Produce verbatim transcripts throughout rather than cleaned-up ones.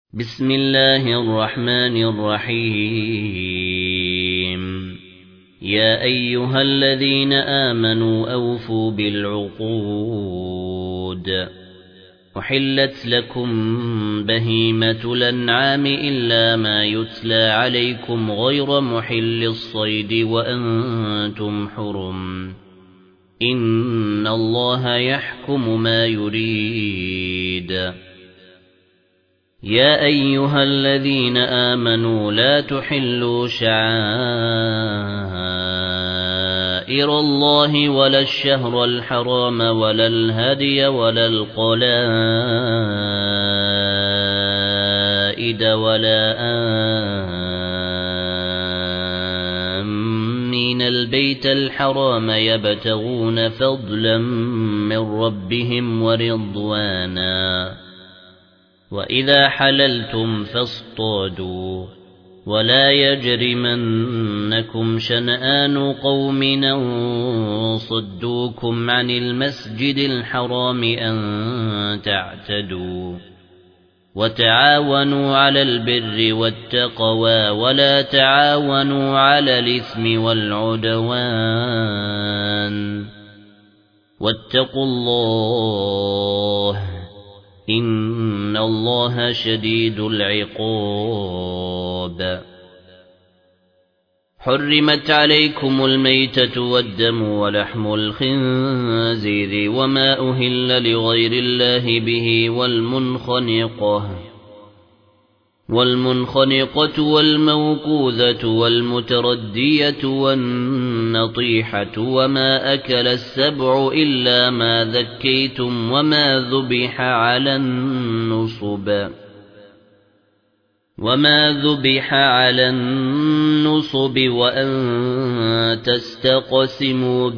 بسم الله الرحمن الرحيم يا أيها الذين آمنوا أوفوا بالعقود أحلت لكم بهيمة الأنعام إلا ما يتلى عليكم غير محل الصيد وأنتم حرم إن الله يحكم ما يريد يا أيها الذين آمنوا لا تحلوا شعائر الله ولا الشهر الحرام ولا الهدي ولا القلائد ولا آمين البيت الحرام يبتغون فضلا من ربهم ورضوانا وإذا حللتم فاصطادوا ولا يجرمنكم شنآن قوم أن صدوكم عن المسجد الحرام أن تعتدوا وتعاونوا على البر والتقوى ولا تعاونوا على الإثم والعدوان واتقوا الله إن الله شديد العقاب حرمت عليكم الميتة والدم ولحم الخنزير وما أهل لغير الله به والمنخنقة والمنخنقة والموقوذة والمتردية والنطيحة وما أكل السبع إلا ما ذكيتم وما ذبح على النصب وما ذبح على النصب وأن تستقسموا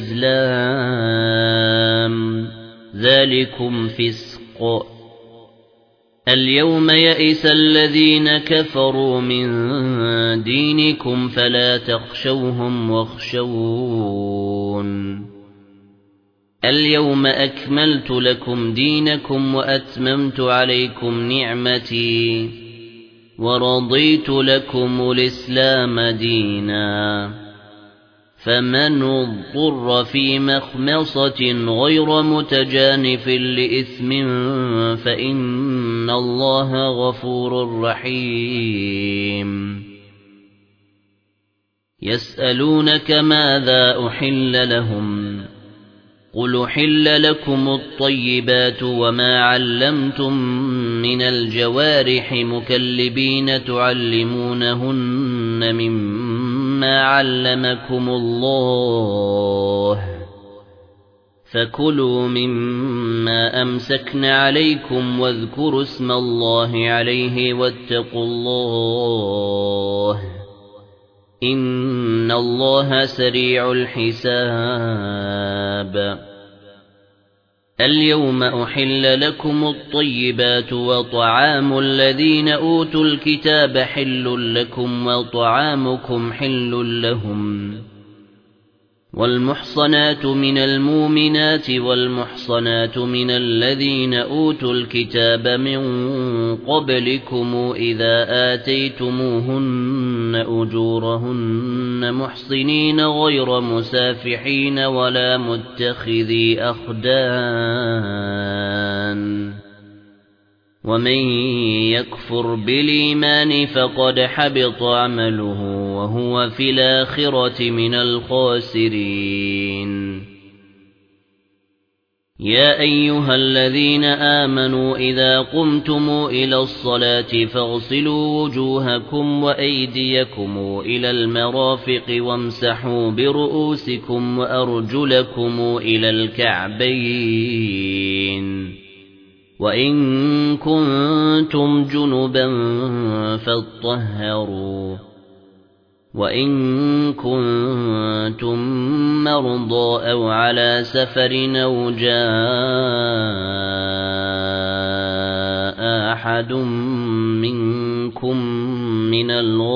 بالأزلام ذلكم فسق اليوم يئس الذين كفروا من دينكم فلا تخشوهم واخشون اليوم أكملت لكم دينكم وأتممت عليكم نعمتي ورضيت لكم الإسلام دينا فمن اضطر في مخمصة غير متجانف لإثم فإن الله غفور رحيم يسألونك ماذا أحل لهم قل أحل لكم الطيبات وما علمتم من الجوارح مكلبين تعلمونهن مما علمكم الله فكلوا مما أمسكن عليكم واذكروا اسم الله عليه واتقوا الله إن الله سريع الحساب اليوم أحل لكم الطيبات وطعام الذين أوتوا الكتاب حل لكم وطعامكم حل لهم والمحصنات من المؤمنات والمحصنات من الذين أوتوا الكتاب من قبلكم إذا آتيتموهن أجورهن محصنين غير مسافحين ولا متخذي أخدان ومن يكفر بالإيمان فقد حبط عمله وهو في الآخرة من الخاسرين يا أيها الذين آمنوا إذا قمتم إلى الصلاة فاغسلوا وجوهكم وأيديكم إلى المرافق وامسحوا برؤوسكم وأرجلكم إلى الكعبين وإن كنتم جنبا فاطهروا وإن كنتم مرضى أو على سفر أو جاء أحد منكم من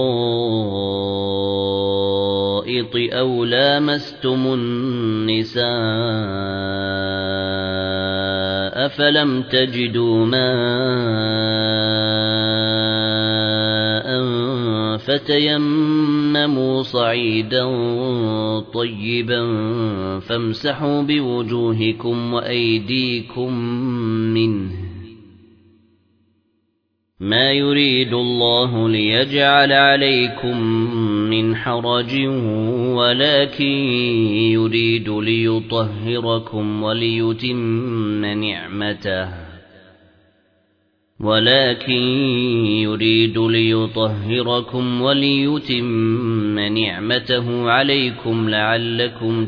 الغائط أو لامستم النساء فلم تجدوا ماء فتيمموا صعيدا طيبا فامسحوا بوجوهكم وأيديكم منه ما يريد الله ليجعل عليكم من حرج ولكن يريد ليطهركم وليتم نعمته ولكن يريد ليطهركم وليتم نعمته عليكم لعلكم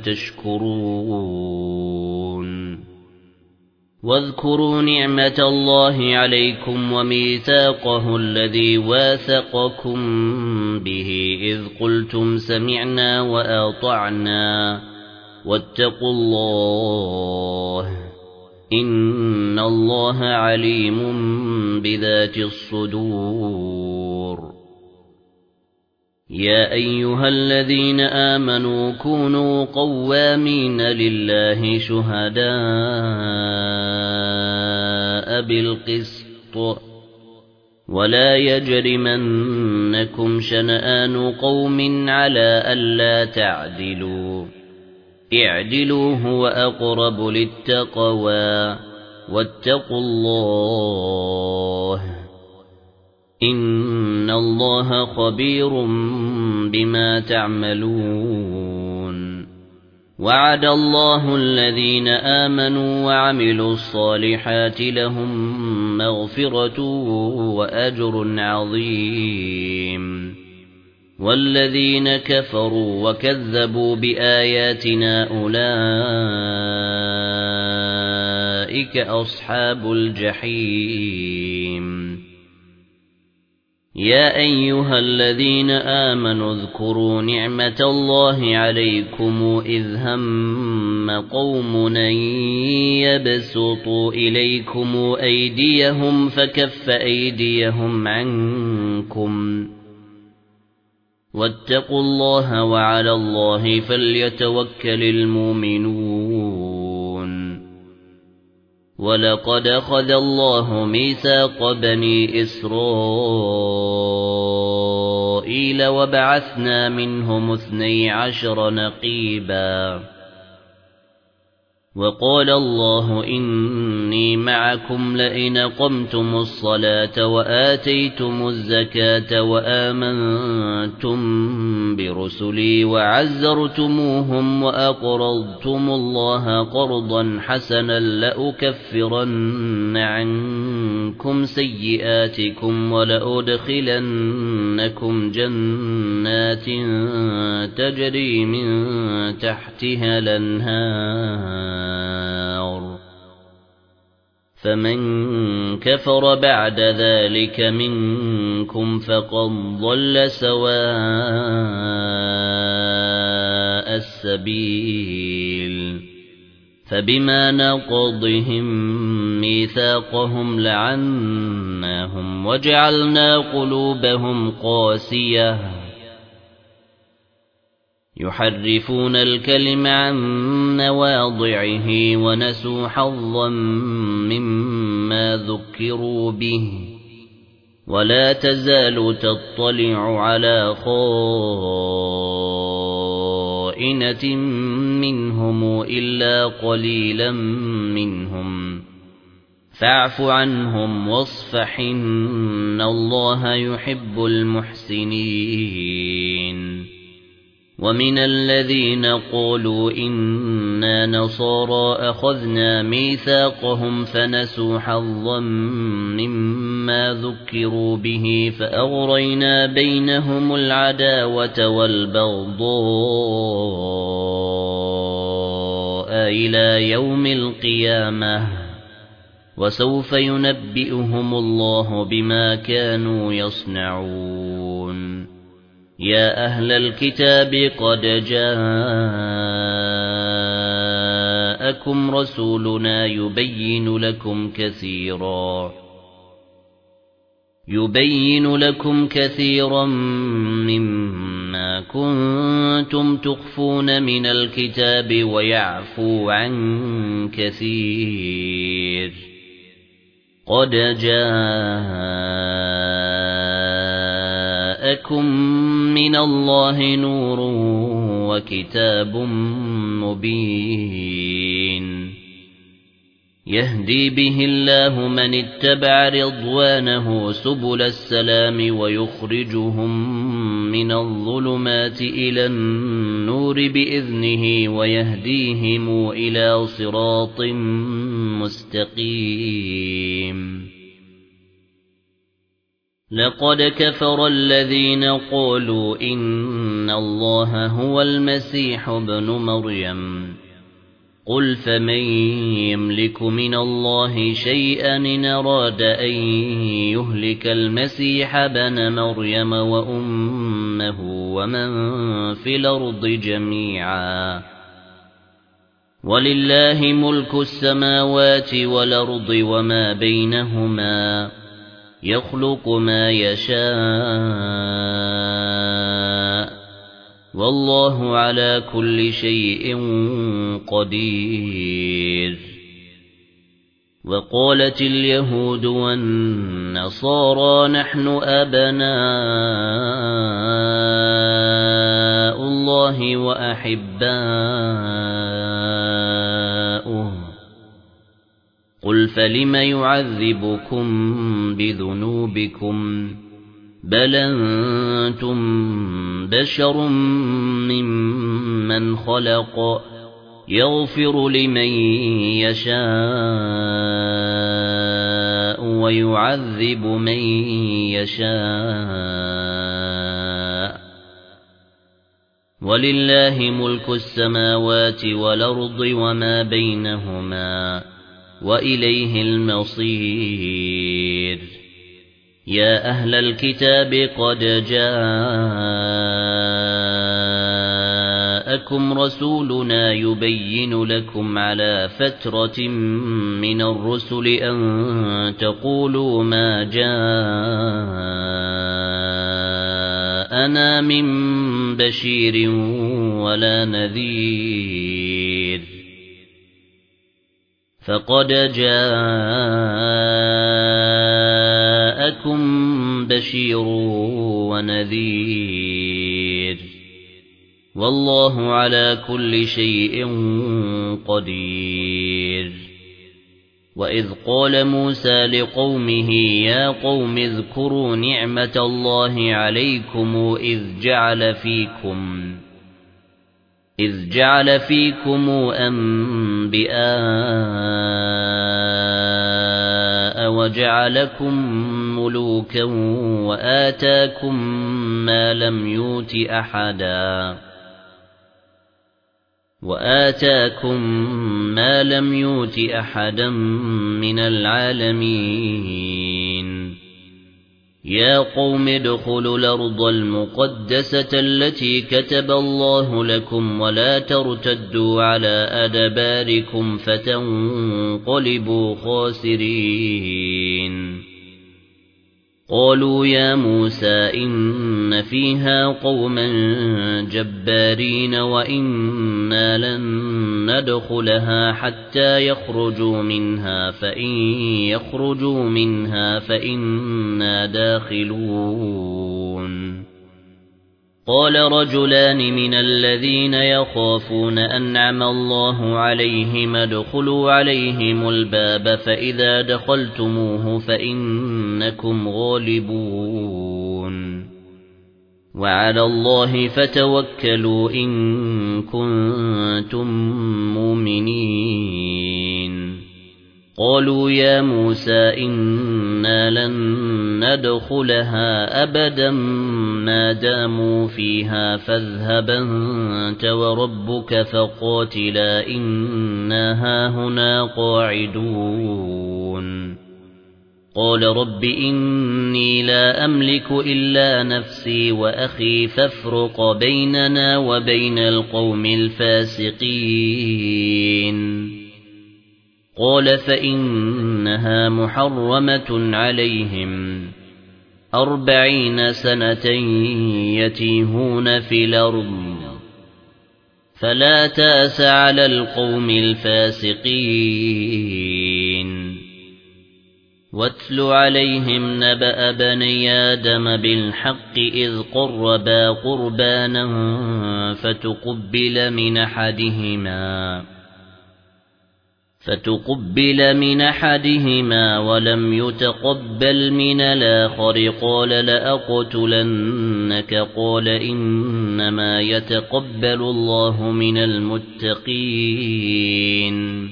تشكرون واذكروا نعمة الله عليكم وميثاقه الذي واثقكم به إذ قلتم سمعنا وأطعنا واتقوا الله إن الله عليم بذات الصدور يا أيها الذين آمنوا كونوا قوامين لله شهداء بالقسط ولا يجرمنكم شنآن قوم على ألا تعدلوا اعدلوا هو أقرب للتقوى واتقوا الله إن الله خبير بما تعملون وعد الله الذين آمنوا وعملوا الصالحات لهم مغفرة وأجر عظيم والذين كفروا وكذبوا بآياتنا أولئك أصحاب الجحيم يا أيها الذين آمنوا اذكروا نعمة الله عليكم إذ هم قوم أن يبسطوا إليكم أيديهم فكف أيديهم عنكم واتقوا الله وعلى الله فليتوكل المؤمنون ولقد أخذ الله ميثاق بني إسرائيل وبعثنا منهم اثني عشر نقيبا وقال الله إني معكم لئن قمتم الصلاة وآتيتم الزكاة وآمنتم برسلي وعزرتموهم وأقرضتم الله قرضا حسنا لأكفرن عنكم سيئاتكم ولأدخلنكم جنات تجري من تحتها الأنهار فمن كفر بعد ذلك منكم فقد ضل سواء السبيل فبما نقضهم ميثاقهم لعناهم وجعلنا قلوبهم قاسية يحرفون الكلم عن مواضعه ونسوا حظا مما ذكروا به ولا تزال تطلع على خائنة منهم إلا قليلا منهم فاعف عنهم واصفح إن الله يحب المحسنين ومن الذين قالوا إنا نصارى أخذنا ميثاقهم فنسوا حظا مما ذكروا به فأغرينا بينهم العداوة والبغضاء إلى يوم القيامة وسوف ينبئهم الله بما كانوا يصنعون يا أهل الكتاب قد جاءكم رسولنا يبين لكم كثيرا يبين لكم كثيرا مما كنتم تخفون من الكتاب ويعفو عن كثير قد جاءكم جاءكم من الله نور وكتاب مبين يهدي به الله من اتبع رضوانه سبل السلام ويخرجهم من الظلمات إلى النور بإذنه ويهديهم إلى صراط مستقيم لقد كفر الذين قالوا إن الله هو المسيح ابن مريم قل فمن يملك من الله شيئا إن أراد أن يهلك المسيح ابن مريم وأمه ومن في الأرض جميعا ولله ملك السماوات والأرض وما بينهما يخلق ما يشاء والله على كل شيء قدير وقالت اليهود والنصارى نحن أبناء الله وأحباؤه قل فلم يعذبكم بذنوبكم بل أنتم بشر ممن خلق يغفر لمن يشاء ويعذب من يشاء ولله ملك السماوات والأرض وما بينهما وإليه المصير يا أهل الكتاب قد جاءكم رسولنا يبين لكم على فترة من الرسل أن تقولوا ما جاءنا من بشير ولا نذير فقد جاءكم بشير ونذير والله على كل شيء قدير وإذ قال موسى لقومه يا قوم اذكروا نعمة الله عليكم إذ جعل فيكم إذ جعل فيكم أنبياء وجعلكم ملوكا وآتاكم ما لم يؤت أحدا وآتاكم ما لم يؤت أحدا من العالمين يا قوم ادخلوا الأرض المقدسة التي كتب الله لكم ولا ترتدوا على أدباركم فتنقلبوا خاسرين قالوا يا موسى إن فيها قوما جبارين وإنا لن ندخلها حتى يخرجوا منها فإن يخرجوا منها فإنا داخلون قال رجلان من الذين يخافون أنعم الله عليهم ادخلوا عليهم الباب فإذا دخلتموه فإنكم غالبون وعلى الله فتوكلوا إن كنتم مؤمنين قالوا يا موسى إنا لن ندخلها أبدا ما داموا فيها فاذهب أنت وربك فقاتلا إنا هاهنا قاعدون قال رب إني لا أملك إلا نفسي وأخي فافرق بيننا وبين القوم الفاسقين قال فإنها محرمة عليهم أربعين سنة يتيهون في الأرض فلا تأس على القوم الفاسقين واتل عليهم نبأ بني آدم بالحق إذ قربا قربانا فتقبل من أحدهما فتقبل من أحدهما ولم يتقبل من الآخر قال لأقتلنك قال إنما يتقبل الله من المتقين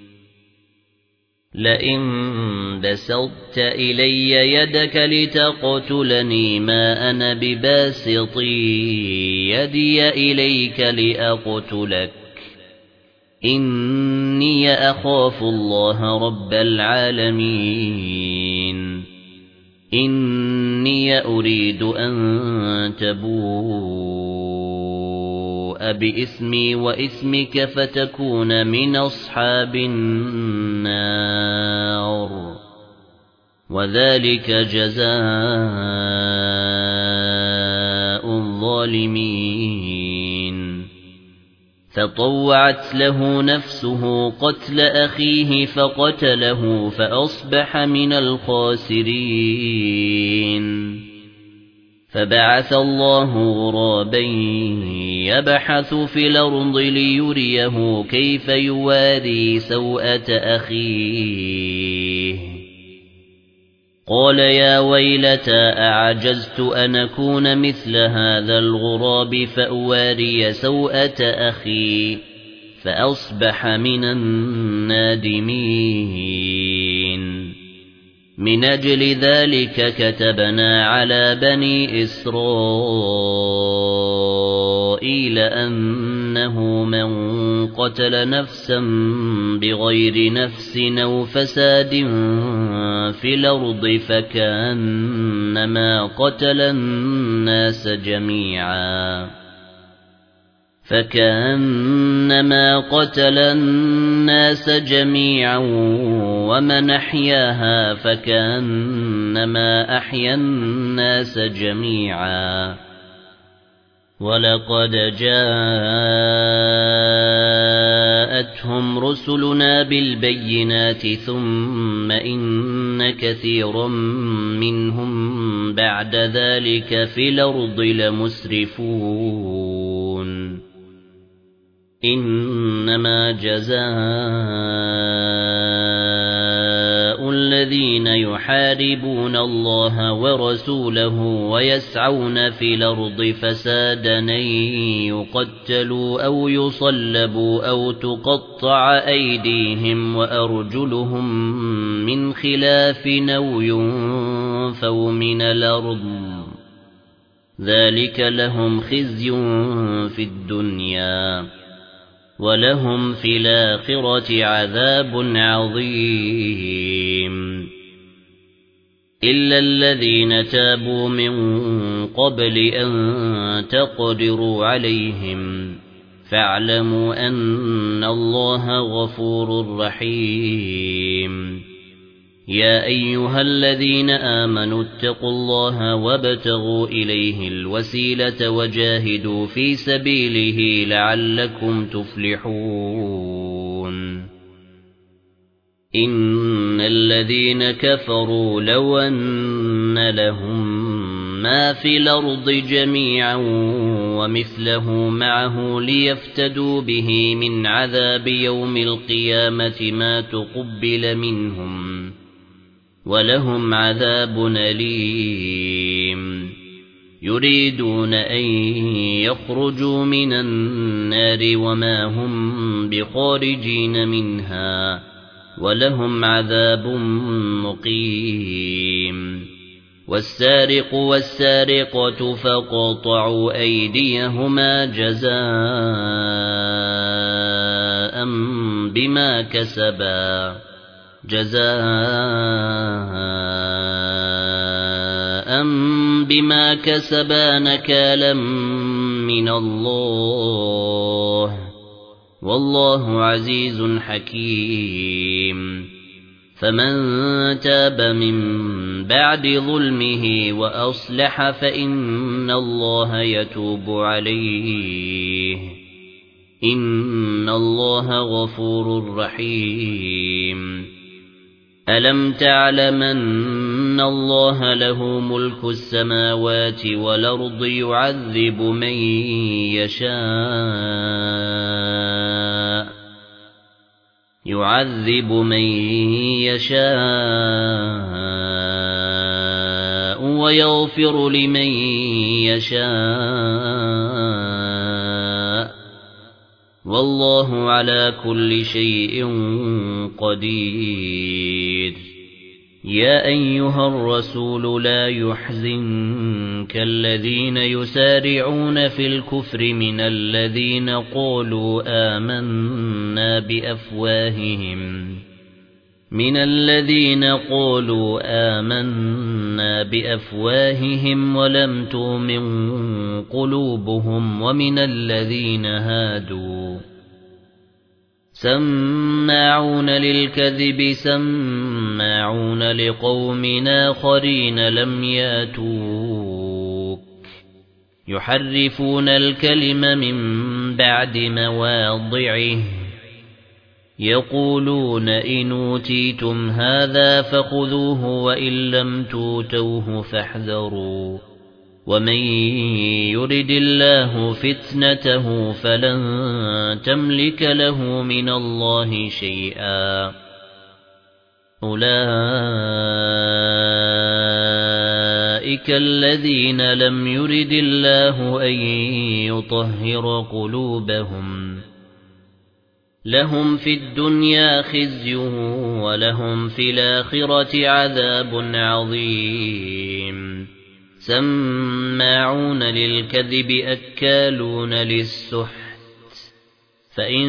لئن بسطت إلي يدك لتقتلني ما أنا بباسط يدي إليك لأقتلك إني أخاف الله رب العالمين إني أريد أن تبوء بإثمي وإثمك فتكون من أصحاب النار وذلك جزاء الظالمين فطوعت له نفسه قتل أخيه فقتله فأصبح من الخاسرين فبعث الله غرابا يبحث في الأرض ليريه كيف يواري سوءة أخيه قال يا ويلتى أعجزت أن أكون مثل هذا الغراب فأواري سوءة أخي فأصبح من النادمين من أجل ذلك كتبنا على بني إسرائيل أنه من قتل نفسا بغير نفس أو فساد في الأرض فكأنما قتل الناس جميعا فكأنما قتل الناس جميعا ومن أحياها فكأنما أحيا الناس جميعا ولقد جاءتهم رسلنا بالبينات ثم إن كثيرا منهم بعد ذلك في الأرض لمسرفون إنما جزاء الذين يحاربون الله ورسوله ويسعون في الأرض فسادا أن يقتلوا أو يصلبوا أو تقطع أيديهم وأرجلهم من خلاف أو ينفوا من الأرض ذلك لهم خزي في الدنيا ولهم في الآخرة عذاب عظيم إلا الذين تابوا من قبل أن تقدروا عليهم فاعلموا أن الله غفور رحيم يا أيها الذين آمنوا اتقوا الله وابتغوا إليه الوسيلة وجاهدوا في سبيله لعلكم تفلحون إن الذين كفروا لو أن لهم ما في الأرض جميعا ومثله معه ليفتدوا به من عذاب يوم القيامة ما تقبل منهم ولهم عذاب أليم يريدون أن يخرجوا من النار وما هم بخارجين منها ولهم عذاب مقيم والسارق والسارقة فقطعوا أيديهما جزاء بما كسبا جزاء بما كسبا نكالا من الله والله عزيز حكيم فمن تاب من بعد ظلمه وأصلح فإن الله يتوب عليه إن الله غفور رحيم ألم تعلم أن الله له ملك السماوات والأرض يعذب من يشاء يعذب من يشاء ويغفر لمن يشاء والله على كل شيء قدير. يا أيها الرسول لا يحزنك الذين يسارعون في الكفر من الذين قالوا آمنا بأفواههم من الذين قالوا آمنا بأفواههم ولم تؤمن قلوبهم ومن الذين هادوا سماعون للكذب سماعون لقوم آخرين لم ياتوك يحرفون الكلم من بعد مواضعه يقولون إن أوتيتم هذا فخذوه وإن لم تؤتوه فاحذروا ومن يرد الله فتنته فلن تملك له من الله شيئا. أولئك الذين لم يرد الله أن يطهر قلوبهم لهم في الدنيا خزي ولهم في الآخرة عذاب عظيم. سماعون للكذب أكالون للسحت فإن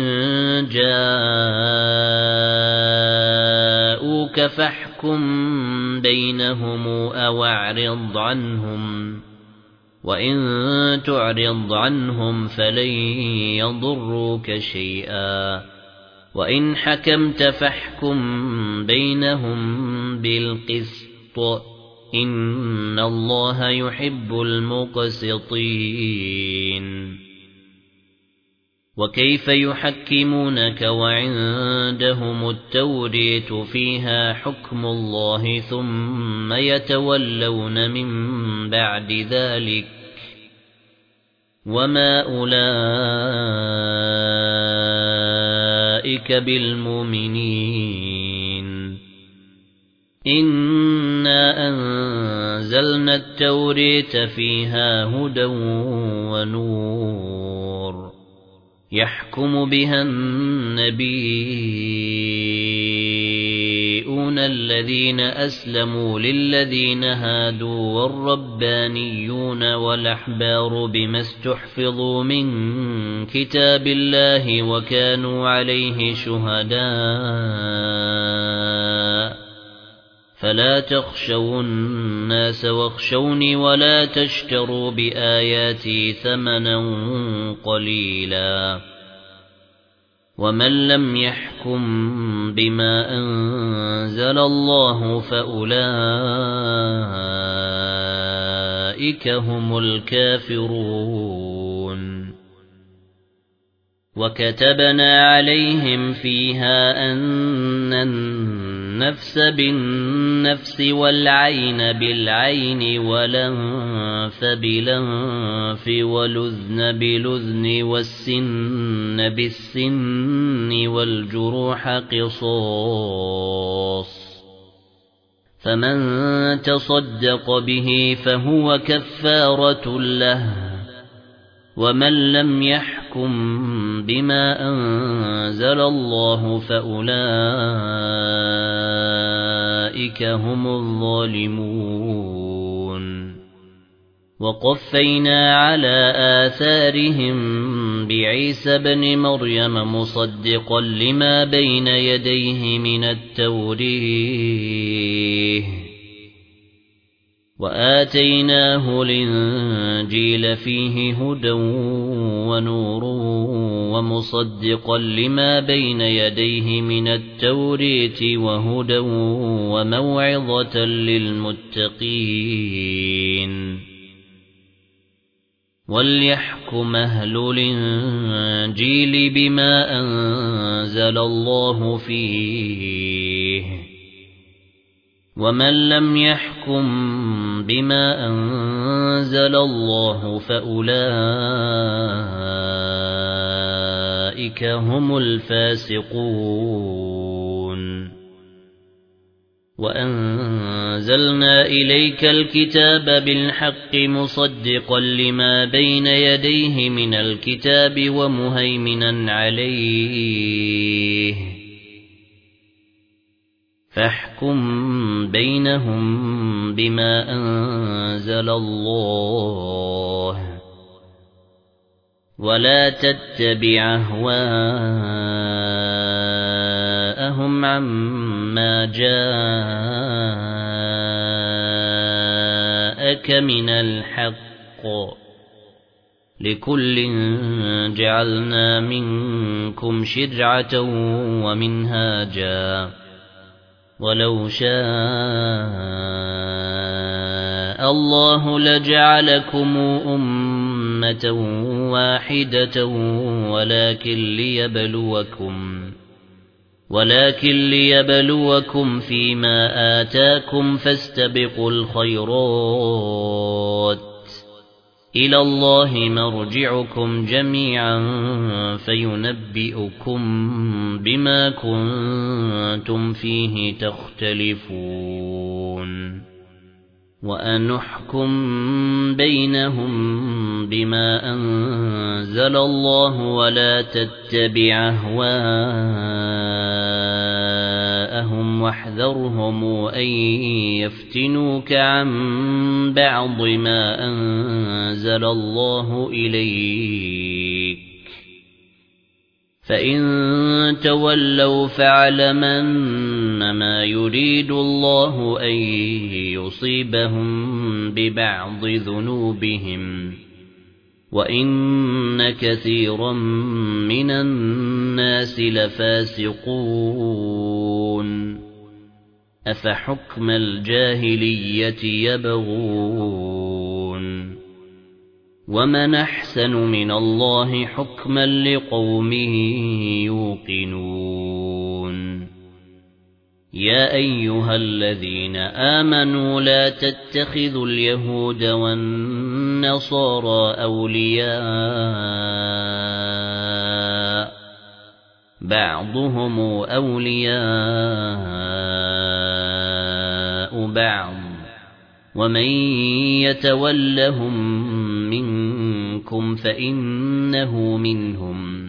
جاءوك فاحكم بينهم أو أعرض عنهم وإن تعرض عنهم فلن يضروك شيئا وإن حكمت فاحكم بينهم بالقسط إن الله يحب المقسطين. وكيف يحكمونك وعندهم التوريت فيها حكم الله ثم يتولون من بعد ذلك وما أولئك بالمؤمنين. إنا أنزلنا التوريت فيها هدى ونور يحكم بها النبيون الذين أسلموا للذين هادوا والربانيون والأحبار بما استحفظوا من كتاب الله وكانوا عليه شهداء فلا تخشوا الناس واخشوني ولا تشتروا بآياتي ثمنا قليلا ومن لم يحكم بما أنزل الله فأولئك هم الكافرون. وكتبنا عليهم فيها أن النفس بالنفس والعين بالعين والأنف بالأنف والأذن بالأذن والسن بالسن والجروح قصاص فمن تصدق به فهو كفارة له ومن لم يحكم بما أنزل الله فأولئك هم الظالمون. وقفينا على آثارهم بعيسى بن مريم مصدقا لما بين يديه من التوريه وآتيناه الإنجيل فيه هدى ونور ومصدقا لما بين يديه من التوريت وهدى وموعظة للمتقين. وليحكم أهل الإنجيل بما أنزل الله فيه ومن لم يحكم بما أنزل الله فأولئك هم الفاسقون وأنزلنا إليك الكتاب بالحق مصدقا لما بين يديه من الكتاب ومهيمنا عليه فاحكم بينهم بما أنزل الله ولا تتبع أهواءهم عما جاءك من الحق لكل جعلنا منكم شرعة ومنهاجا ولو شاء الله لجعلكم أمة واحدة ولكن ليبلوكم ولكن ليبلوكم فيما آتاكم فاستبقوا الخيرات إلى الله مرجعكم جميعا فينبئكم بما كنتم فيه تختلفون وأنحكم بينهم بما أنزل الله ولا تتبع أهواءهم واحذرهم أن يفتنوك عن بعض ما أنزل الله إليك فإن تولوا فاعلم أنما يريد الله أن يصيبهم ببعض ذنوبهم وإن كثيرا من الناس لفاسقون أفحكم الجاهلية يبغون ومن أحسن من الله حكما لقوم يوقنون يا أيها الذين آمنوا لا تتخذوا اليهود والنصارى أولياء بعضهم أولياء بعض ومن يتولهم منكم فإنه منهم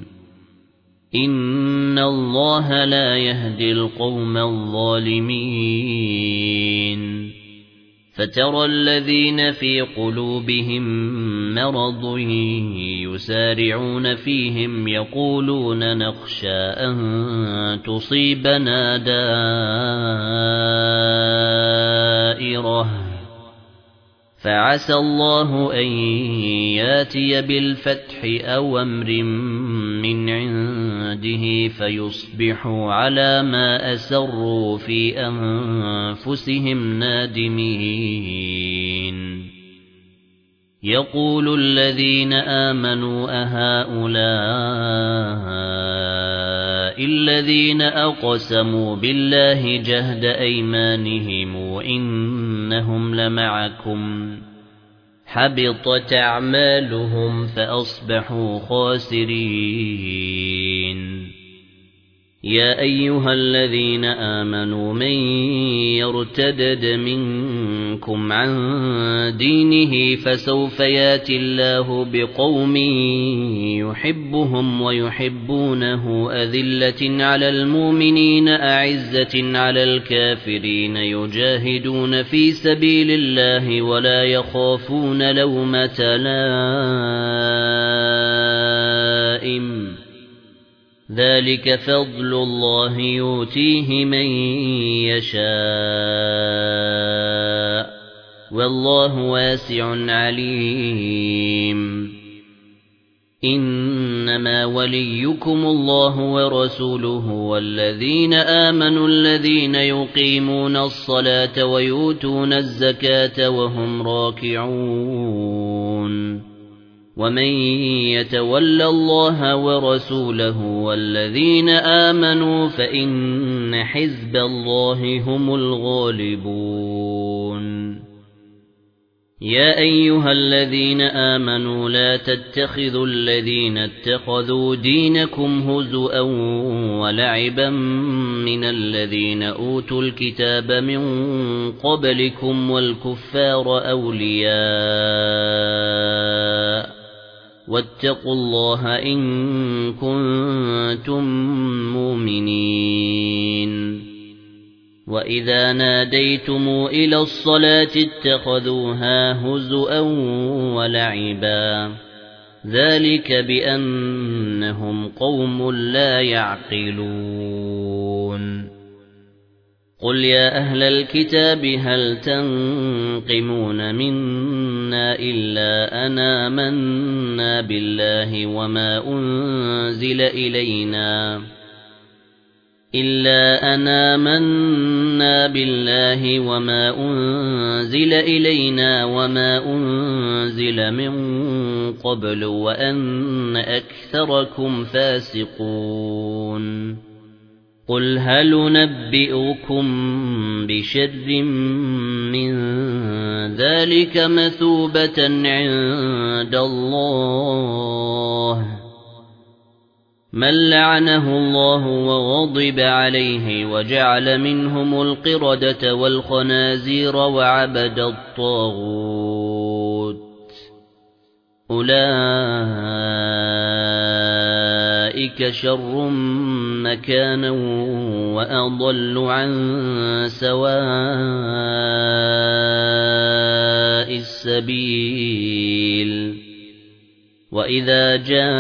إن الله لا يهدي القوم الظالمين فترى الذين في قلوبهم مرض يسارعون فيهم يقولون نخشى أن تصيبنا دائرة فعسى الله أن ياتي بالفتح أو أمر من عنده فيصبحوا على ما أسروا في أنفسهم نادمين يقول الذين آمنوا أهؤلاء الذين أقسموا بالله جهد أيمانهم إنهم لمعكم حبطت أعمالهم فأصبحوا خاسرين يا أيها الذين آمنوا من يرتدد منكم عن دينه فسوف ياتي الله بقوم يحبهم ويحبونه أذلة على المؤمنين أعزة على الكافرين يجاهدون في سبيل الله ولا يخافون لومة لائم ذلك فضل الله يؤتيه من يشاء والله واسع عليم إنما وليكم الله ورسوله والذين آمنوا الذين يقيمون الصلاة ويؤتون الزكاة وهم راكعون ومن يتول الله ورسوله والذين آمنوا فإن إن حزب الله هم الغالبون يا أيها الذين آمنوا لا تتخذوا الذين اتخذوا دينكم هزؤا ولعبا من الذين أوتوا الكتاب من قبلكم والكفار أولياء واتقوا الله إن كنتم مؤمنين وإذا ناديتم إلى الصلاة اتخذوها هزؤا ولعبا ذلك بأنهم قوم لا يعقلون قل يا أهل الكتاب هل تنقمون منا إلا أن آمنا بالله وما أنزل إلينا إلا أن آمنا بالله وما أنزل إلينا وما أنزل من قبل وأن أكثركم فاسقون قل هل ننبئكم بشر من ذلك مثوبة عند الله من لعنه الله وغضب عليه وجعل منهم القردة والخنازير وعبد الطاغوت أولئك شر مكانا وأضل عن سواء السبيل وإذا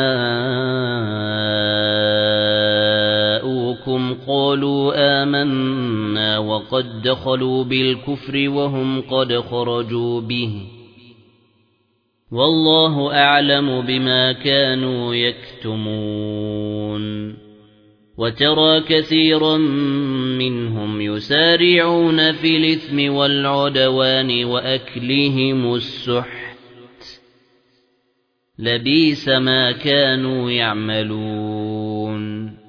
جاءوكم قالوا آمنا وقد دخلوا بالكفر وهم قد خرجوا به والله أعلم بما كانوا يكتمون وترى كثيرا منهم يسارعون في الإثم والعدوان وأكلهم السحت لبئس ما كانوا يعملون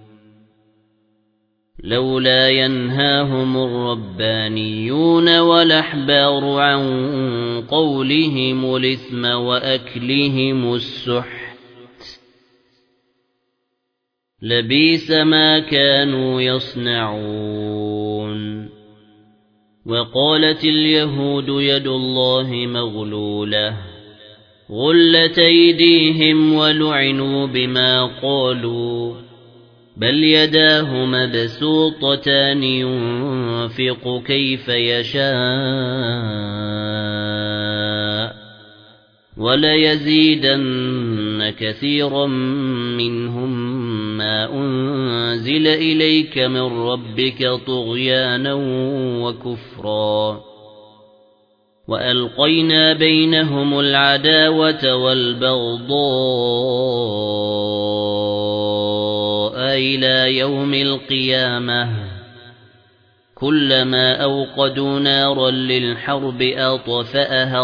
لولا ينهاهم الربانيون والأحبار عن قولهم الإثم وأكلهم السحت لبئس ما كانوا يصنعون وقالت اليهود يد الله مغلولة غلت أيديهم ولعنوا بما قالوا بل يداه مبسوطتان ينفق كيف يشاء وليزيدن كثيرا منهم ما أنزل إليك من ربك طغيانا وكفرا وألقينا بينهم العداوة والبغضاء إلى يوم القيامة كلما أوقدوا نارا للحرب أطفأها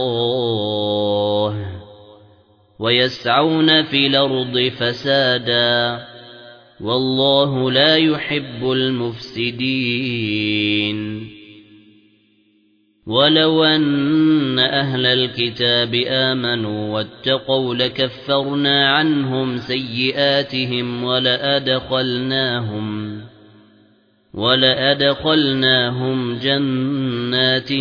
الله ويسعون في الأرض فسادا والله لا يحب المفسدين ولو أن أهل الكتاب آمنوا واتقوا لكفرنا عنهم سيئاتهم ولأدخلناهم ولأدخلناهم جنات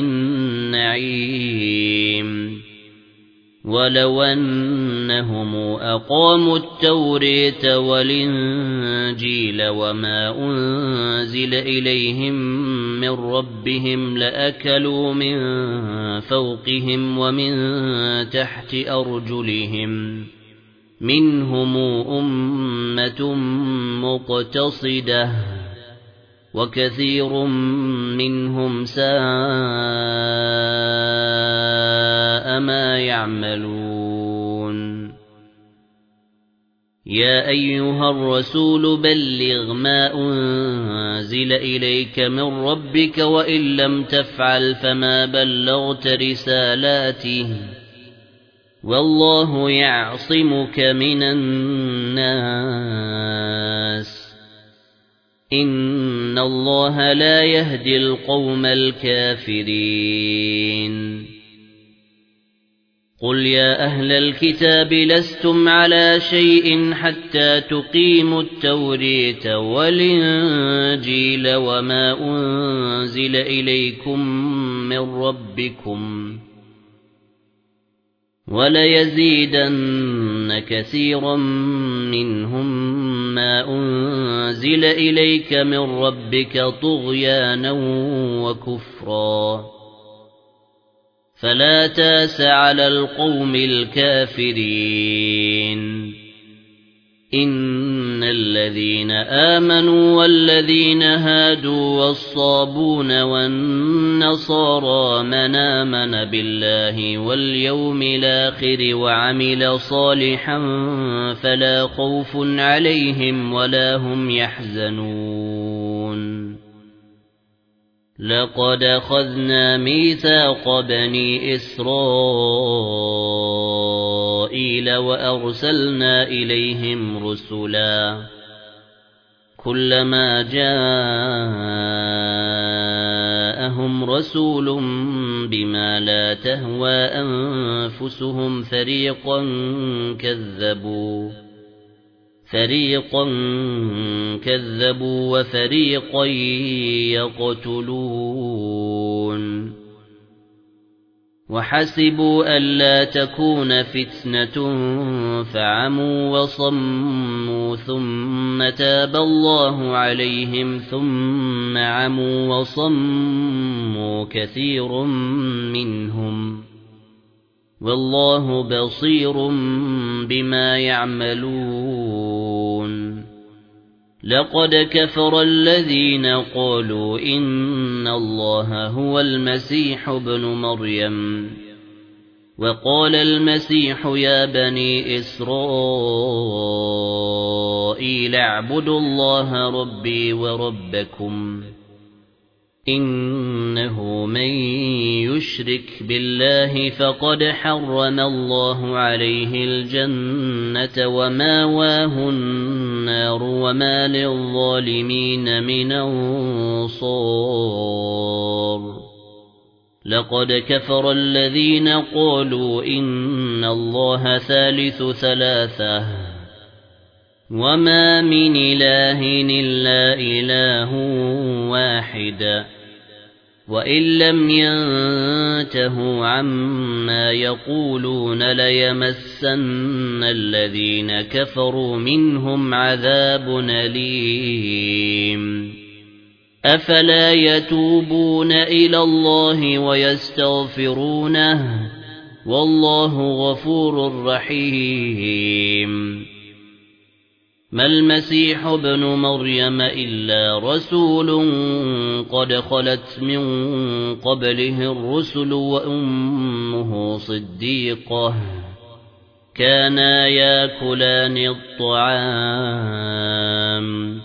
النعيم ولو أنهم أقاموا التوراة والإنجيل وما أنزل إليهم من ربهم لأكلوا من فوقهم ومن تحت أرجلهم منهم أمة مقتصدة وكثير منهم ساء ما يعملون يا أيها الرسول بلغ ما أنزل إليك من ربك وإن لم تفعل فما بلغت رسالاته والله يعصمك من الناس إن الله لا يهدي القوم الكافرين قل يا أهل الكتاب لستم على شيء حتى تقيموا التوراة والإنجيل وما أنزل إليكم من ربكم وليزيدن كثيرا منهم ما أنزل إليك من ربك طغيانا وكفرا فلا تاس على القوم الكافرين إن الذين آمنوا والذين هادوا والصابون والنصارى من آمن بالله واليوم الآخر وعمل صالحا فلا خوف عليهم ولا هم يحزنون لقد أخذنا ميثاق بني إسرائيل وأرسلنا إليهم رسلا كلما جاءهم رسول بما لا تهوى أنفسهم فريقا كذبوا فريقا كذبوا وفريقا يقتلون وحسبوا ألا تكون فتنة فعموا وصموا ثم تاب الله عليهم ثم عموا وصموا كثير منهم والله بصير بما يعملون لقد كفر الذين قالوا إن الله هو المسيح ابن مريم وقال المسيح يا بني إسرائيل اعبدوا الله ربي وربكم إنه من يشرك بالله فقد حرم الله عليه الجنة وماواه النار وما للظالمين من أنصار لقد كفر الذين قالوا إن الله ثالث ثلاثة وما من إله إلا إله واحد وإن لم ينتهوا عما يقولون ليمسن الذين كفروا منهم عذاب أليم أفلا يتوبون إلى الله ويستغفرونه والله غفور رحيم ما المسيح ابن مريم إلا رسول قد خلت من قبله الرسل وأمه صديقة كانا ياكلان الطعام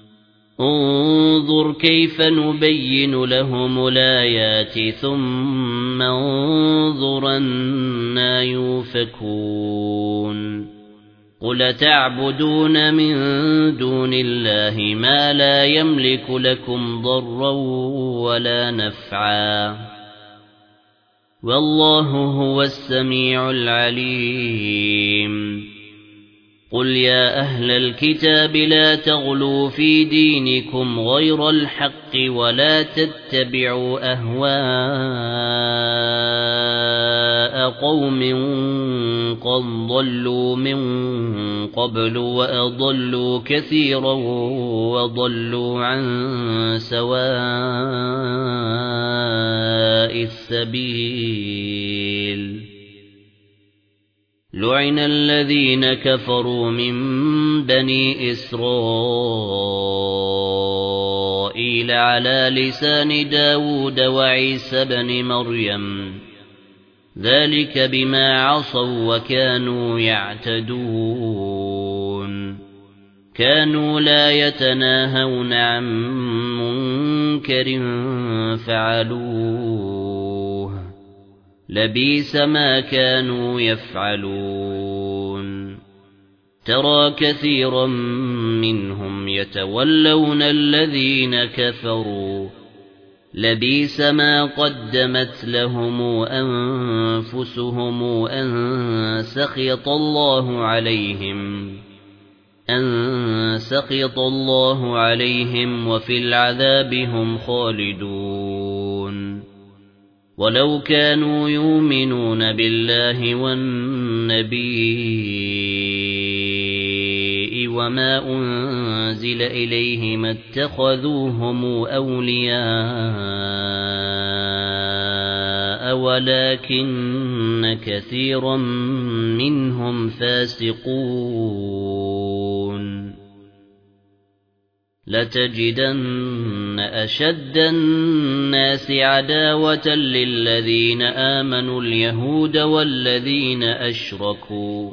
انظر كيف نبين لهم الآيات ثم انظر أنى يؤفكون قل تعبدون من دون الله ما لا يملك لكم ضرا ولا نفعا والله هو السميع العليم قل يا أهل الكتاب لا تغلوا في دينكم غير الحق ولا تتبعوا أهواء قوم قد ضلوا من قبل وأضلوا كثيرا وضلوا عن سواء السبيل لعن الذين كفروا من بني إسرائيل على لسان داود وعيسى بن مريم ذلك بما عصوا وكانوا يعتدون كانوا لا يتناهون عن منكر فعلوه لبئس ما كانوا يفعلون ترى كثيرا منهم يتولون الذين كفروا لبئس ما قدمت لهم أنفسهم أن سخط الله عليهم أن سخط الله عليهم وفي العذاب هم خالدون ولو كانوا يؤمنون بالله والنبي وما أنزل إليه ما اتخذوهم أولياء ولكن كثيرا منهم فاسقون لتجدن أشد الناس عداوة للذين آمنوا اليهود والذين أشركوا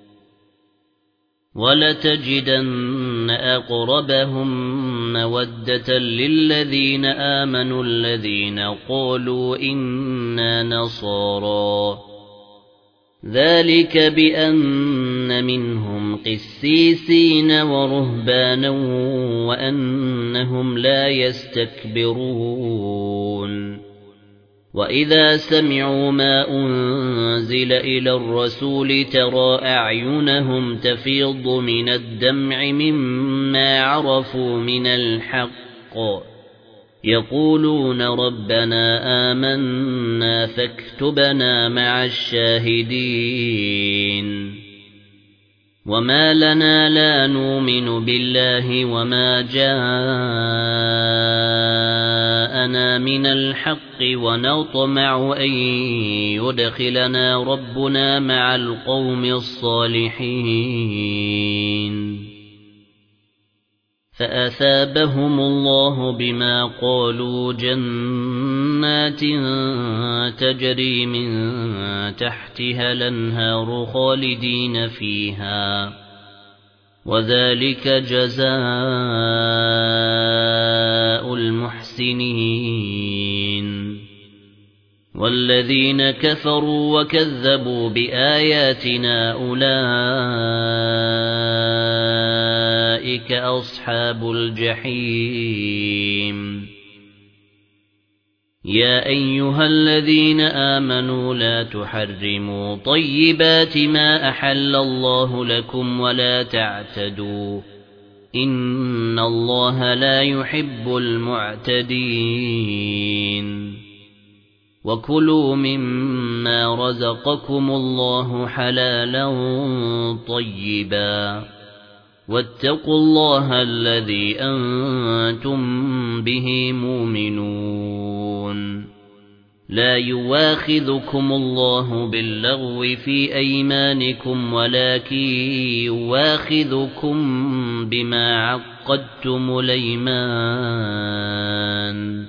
ولتجدن أقربهم مودة للذين آمنوا الذين قالوا إنا نصارى ذلك بأن منهم قسيسين ورهبانا وأنهم لا يستكبرون وإذا سمعوا ما أنزل إلى الرسول ترى أعينهم تفيض من الدمع مما عرفوا من الحق يقولون ربنا آمنا فاكتبنا مع الشاهدين وما لنا لا نؤمن بالله وما جاءنا من الحق ونطمع أن يدخلنا ربنا مع القوم الصالحين فأثابهم الله بما قالوا جنات تجري من تحتها الأنهار خالدين فيها وذلك جزاء المحسنين والذين كفروا وكذبوا بآياتنا أولئك أصحاب الجحيم يا أيها الذين آمنوا لا تحرموا طيبات ما أحل الله لكم ولا تعتدوا إن الله لا يحب المعتدين وكلوا مما رزقكم الله حلالا طيبا واتقوا الله الذي أنتم به مؤمنون لا يواخذكم الله باللغو في أيمانكم ولكن يواخذكم بما عقدتم الأيمان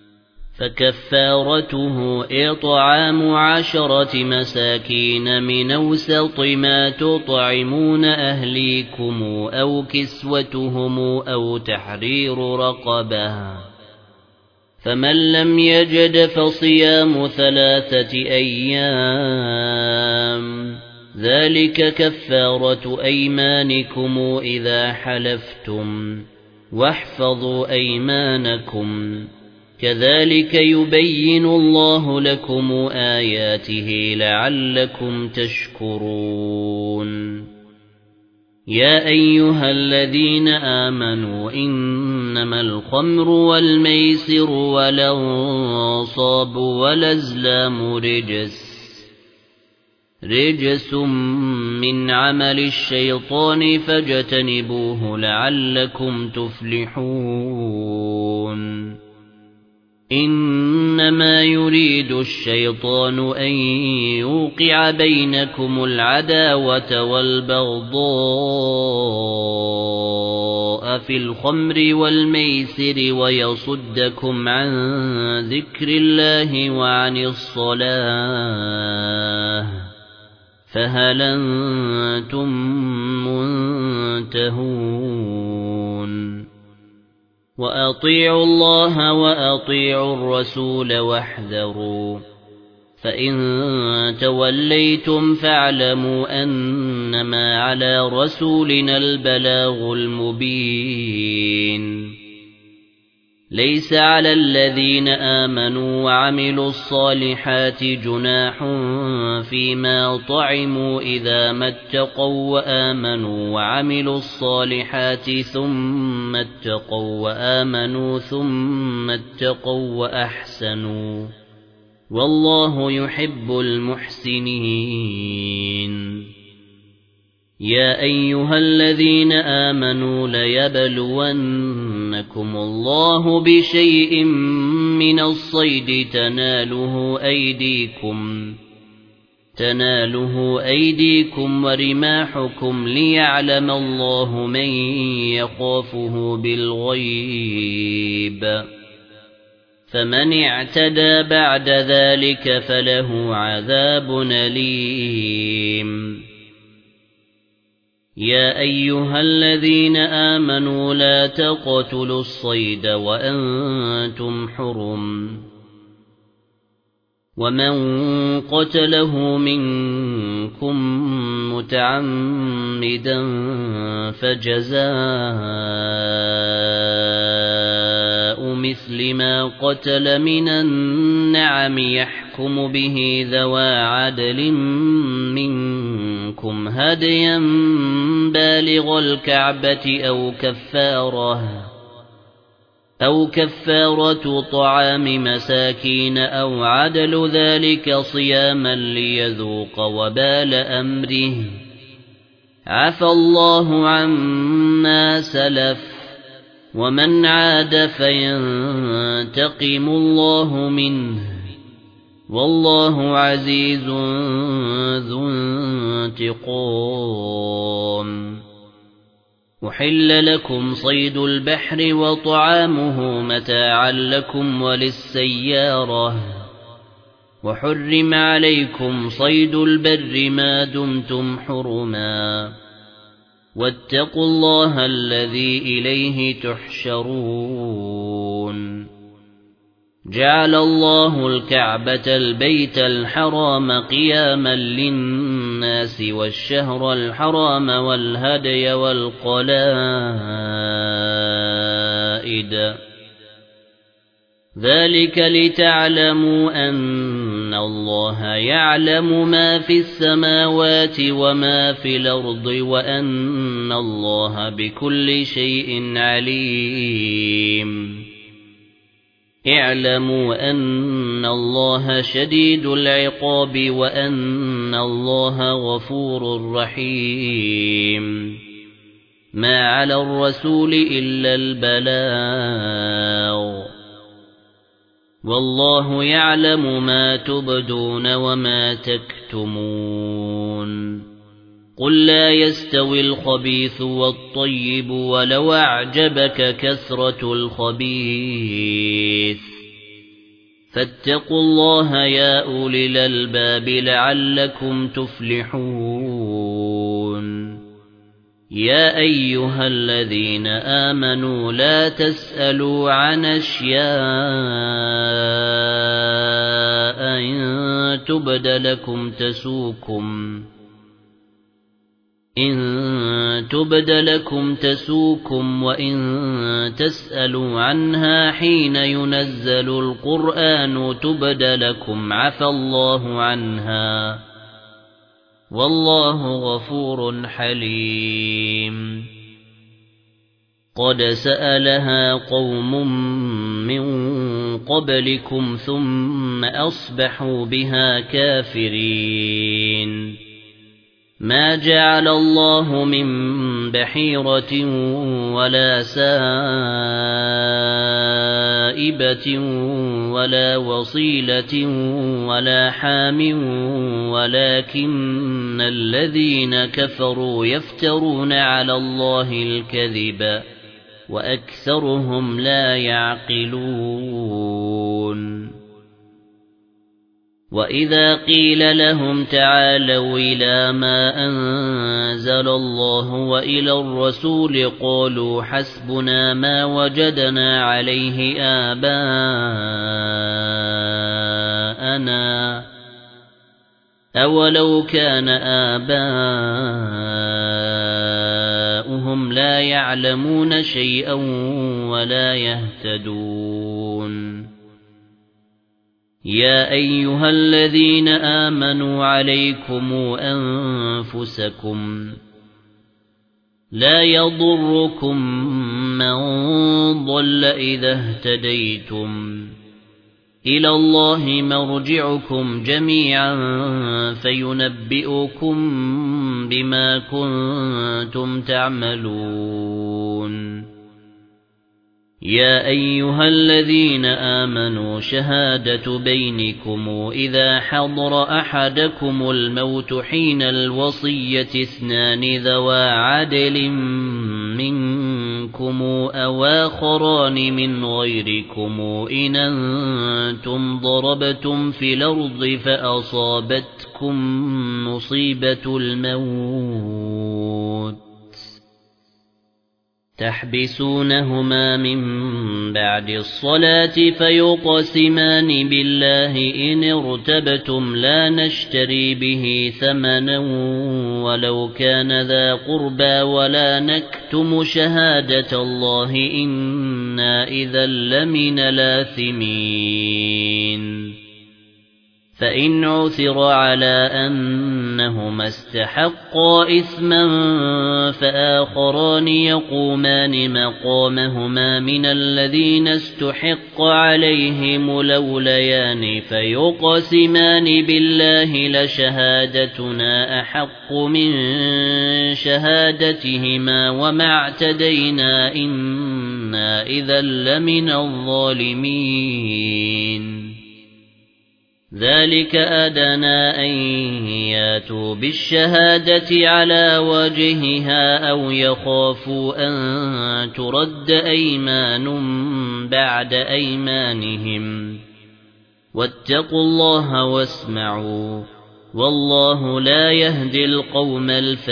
فكفارته إطعام عشرة مساكين من أوسط ما تطعمون أهليكم أو كسوتهم أو تحرير رقبة فمن لم يجد فصيام ثلاثة أيام ذلك كفارة أيمانكم إذا حلفتم واحفظوا أيمانكم كذلك يبين الله لكم آياته لعلكم تشكرون يا أيها الذين آمنوا إنما الخمر والميسر والأنصاب والأزلام رجس رجس من عمل الشيطان فاجتنبوه لعلكم تفلحون إنما يريد الشيطان أن يوقع بينكم العداوة والبغضاء في الخمر والميسر ويصدكم عن ذكر الله وعن الصلاة فهل أنتم منتهون وأطيعوا الله وأطيعوا الرسول واحذروا فإن توليتم فاعلموا أنما على رسولنا البلاغ المبين ليس على الذين آمنوا وعملوا الصالحات جناح فيما طعموا إذا ما اتقوا وآمنوا وعملوا الصالحات ثم اتقوا وآمنوا ثم اتقوا وأحسنوا والله يحب المحسنين يا أيها الذين آمنوا ليبلونكم الله بشيء من الصيد تناله أيديكم تناله أيديكم ورماحكم ليعلم الله من يخافه بالغيب فمن اعتدى بعد ذلك فله عذاب أليم يا أيها الذين آمنوا لا تقتلوا الصيد وأنتم حرم ومن قتله منكم متعمدا فجزاء مثل ما قتل من النعم يحكم به ذوى عدل منكم هديا بالغ الكعبة أو كفارة أو كفارة طعام مساكين أو عدل ذلك صياما ليذوق وبال أمره عفى الله عما سلف ومن عاد فينتقم الله منه والله عزيز ذو انتقام أحل لكم صيد البحر وطعامه متاعا لكم وللسيارة وحرم عليكم صيد البر ما دمتم حرما واتقوا الله الذي إليه تحشرون جعل الله الكعبة البيت الحرام قياما للناس والشهر الحرام والهدي والقلائد ذلك لتعلموا أن الله يعلم ما في السماوات وما في الأرض وأن الله بكل شيء عليم اعلموا أن الله شديد العقاب وأن الله غفور رحيم ما على الرسول إلا البلاغ والله يعلم ما تبدون وما تكتمون قل لا يستوي الخبيث والطيب ولو أعجبك كثرة الخبيث فاتقوا الله يا أولي الألباب لعلكم تفلحون يا أيها الذين آمنوا لا تسألوا عن أشياء إن تبد لكم تسوكم إن تبد لكم تسوكم وإن تسألوا عنها حين ينزل القرآن تبد لكم عفى الله عنها والله غفور حليم قد سألها قوم من قبلكم ثم أصبحوا بها كافرين ما جعل الله من بحيرة ولا سائبة ولا وصيلة ولا حام ولكن الذين كفروا يفترون على الله الكذب وأكثرهم لا يعقلون وَإِذَا قِيلَ لَهُمْ تَعَالَوْا إِلَى مَا أَنزَلَ اللَّهُ وَإِلَى الرَّسُولِ قَالُوا حَسْبُنَا مَا وَجَدْنَا عَلَيْهِ آبَاءَنَا أولو كان آباؤهم لا يعلمون شيئا ولا يهتدون يا أيها الذين آمنوا عليكم أنفسكم لا يضركم من ضل إذا اهتديتم إلى الله مرجعكم جميعا فينبئكم بما كنتم تعملون يا أيها الذين آمنوا شهادة بينكم إذا حضر أحدكم الموت حين الوصية اثنان ذوى عدل منكم أو آخران من غيركم إن أنتم ضربتم في الأرض فأصابتكم مصيبة الموت تحبسونهما من بعد الصلاة فيقسمان بالله إن ارتبتم لا نشتري به ثمنا ولو كان ذا قربى ولا نكتم شهادة الله إنا إذا لمن الآثمين فإن عثر على أنهما استحقا إثما فآخران يقومان مقامهما من الذين استحق عليهم الأوليان فيقسمان بالله لشهادتنا أحق من شهادتهما وما اعتدينا إنا إذا لمن الظالمين ذلك أدنى أن ياتوا بالشهادة على وجهها أو يخافوا أن ترد أيمان بعد أيمانهم واتقوا الله واسمعوا والله لا يهدي القوم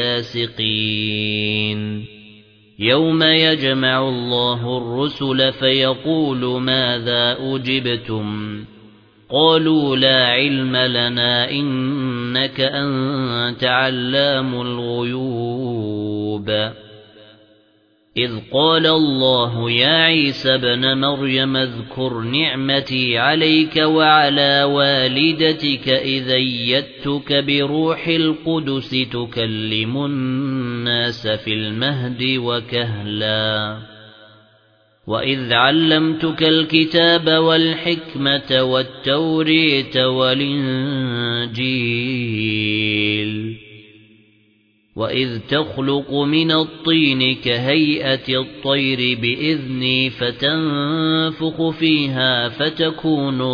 الفاسقين يوم يجمع الله الرسل فيقول ماذا أجبتم قالوا لا علم لنا إنك أنت علام الغيوب إذ قال الله يا عيسى ابن مريم اذكر نعمتي عليك وعلى والدتك إذ أيدتك بروح القدس تكلم الناس في المهد وكهلا وإذ علمتك الكتاب والحكمة والتوريت والإنجيل وإذ تخلق من الطين كهيئة الطير بإذني فتنفخ فيها فتكون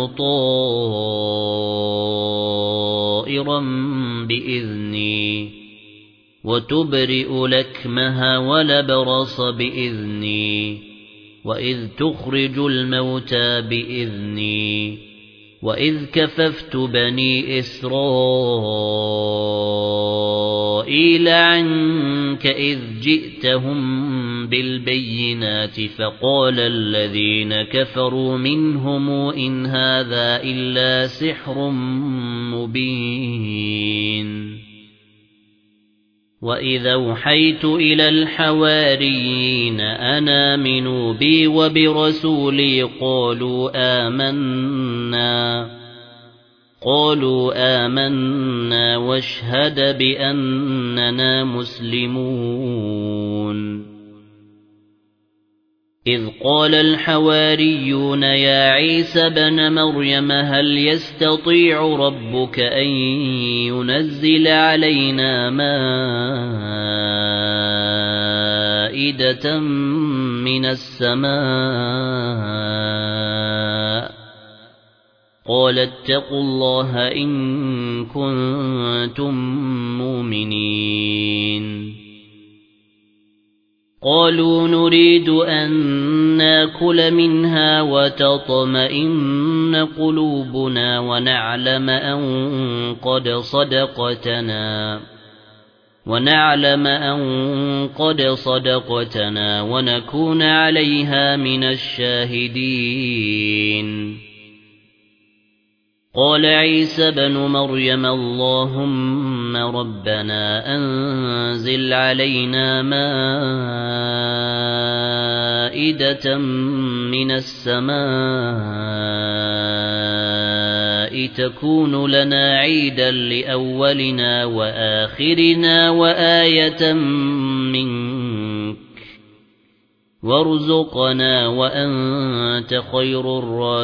طائرا بإذني وتبرئ لكمها ولبرص بإذني وإذ تخرج الموتى بإذني وإذ كففت بني إسرائيل عنك إذ جئتهم بالبينات فقال الذين كفروا منهم إن هذا إلا سحر مبين وإذا أوحيت إلى الحواريين أن آمنوا بي وبرسولي قالوا آمنا قالوا آمنا واشهد بأننا مسلمون إذ قال الحواريون يا عيسى ابن مريم هل يستطيع ربك أن ينزل علينا مائدة من السماء قال اتقوا الله إن كنتم مؤمنين قالوا نريد أن ناكل منها وتطمئن قلوبنا ونعلم أن قد صدقتنا ونعلم أن قد صدقتنا ونكون عليها من الشاهدين قال عيسى بن مريم اللهم ربنا أنزل علينا مائدة من السماء تكون لنا عيدا لأولنا وآخرنا وآية منك وارزقنا وأنت خير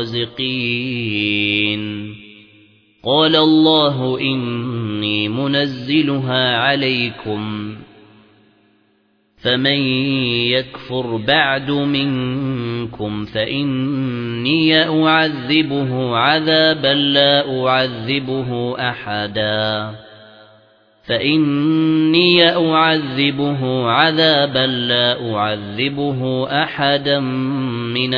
الرازقين قال الله إني منزلها عليكم فمن يكفر بعد منكم فإني أعذبه عذابا لا أعذبه أحدا فإني أعذبه عذابا لا أعذبه أحدا من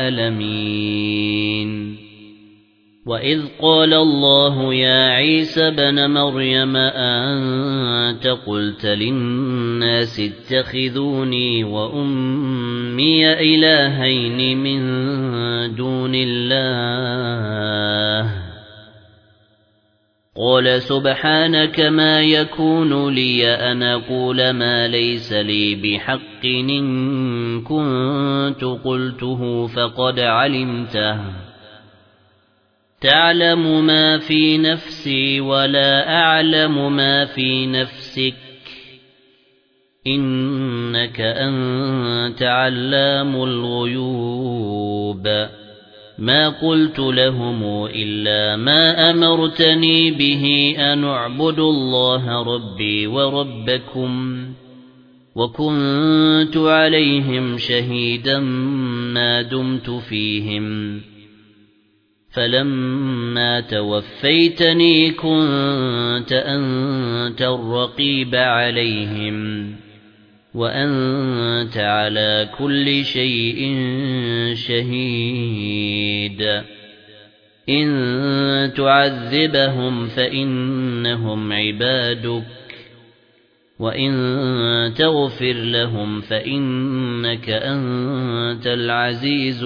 العالمين وإذ قال الله يا عيسى بن مريم أنت قلت للناس اتخذوني وأمي إلهين من دون الله قال سبحانك ما يكون لي أن أقول ما ليس لي بحق إن كنت قلته فقد علمته تعلم ما في نفسي ولا أعلم ما في نفسك إنك أنت علام الغيوب ما قلت لهم إلا ما أمرتني به أن أعبدوا الله ربي وربكم وكنت عليهم شهيدا ما دمت فيهم فلما توفيتني كنت أنت الرقيب عليهم وأنت على كل شيء شهيد إن تعذبهم فإنهم عبادك وإن تغفر لهم فإنك أنت العزيز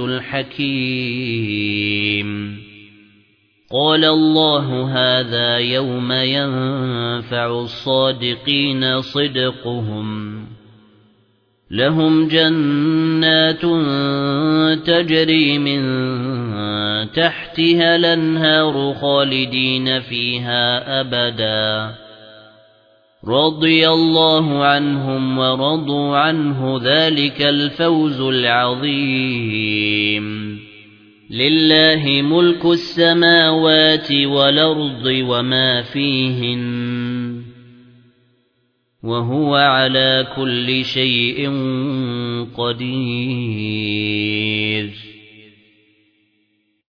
الحكيم قال الله هذا يوم ينفع الصادقين صدقهم لهم جنات تجري من تحتها الأنهار خالدين فيها أبدا رضي الله عنهم ورضوا عنه ذلك الفوز العظيم لله ملك السماوات والأرض وما فيهن وهو على كل شيء قدير